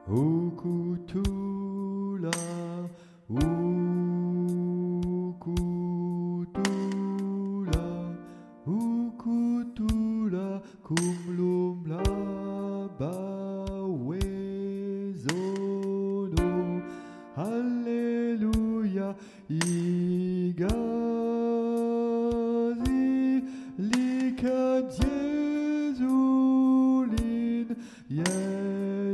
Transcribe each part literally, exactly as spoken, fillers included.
Ukutula, ukutula, ukutula, kumlumla bawezono, Hallelujah, igazi, lika Jesulin, yen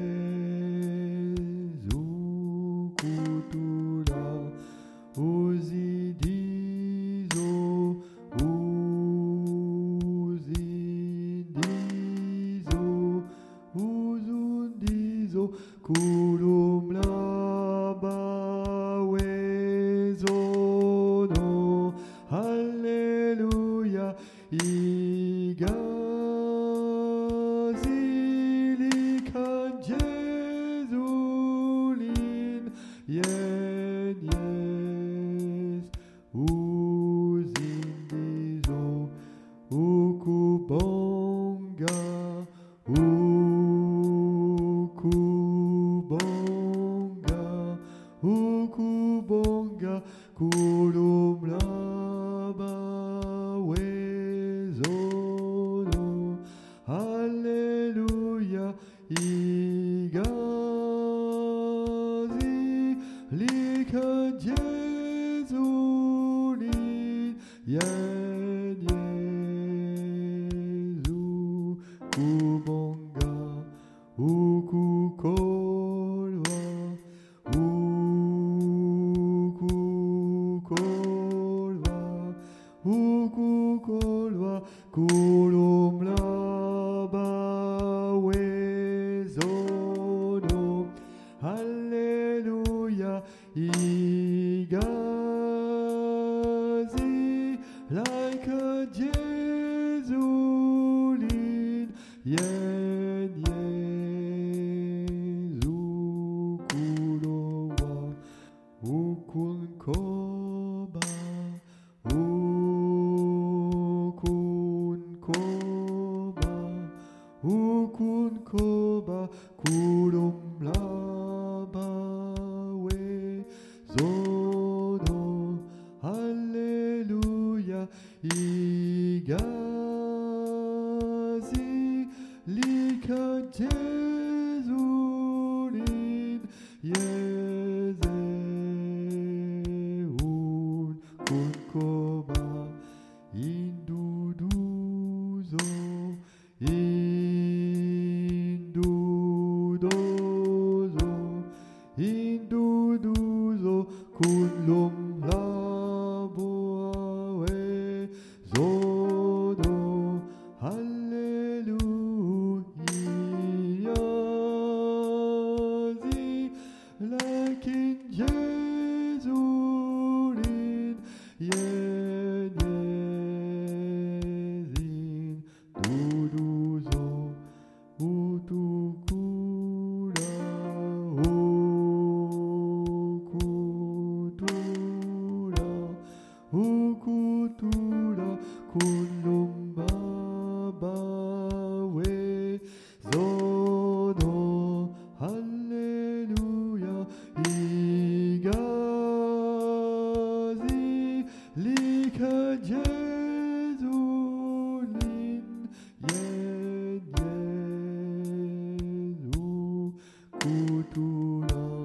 Jesu kutula, uzidizo, uzindizo, uzundizo, kulumla bawezono, Hallelujah, igazilikan Jesulin, yen yes, uzindizo, ukubonga, ukubonga, ukubonga, kulumla bawezono, Hallelujah, igazi, lika Jesulin, yen Jesu kubonga, ukukolwa, ukukolwa, ukukolwa, kulumla bawezono, Hallelujah, igazi, like a Jesulin, yen Jesu kulowa, ukunkoba, ukunkoba, ukunkoba, kulumla bawezono, Hallelujah, igazi, lika Jesulin, yezeun kunkoba, induduzo, indudozo, induduzo, kulumla bawezono, Hallelujah, like in Jesulin, yen Jezin, duduzo, utukula, ukutula, ukutula, kulumba bawezono, Hallelujah, igazi, lika Jesulin, yen Jesu kutula.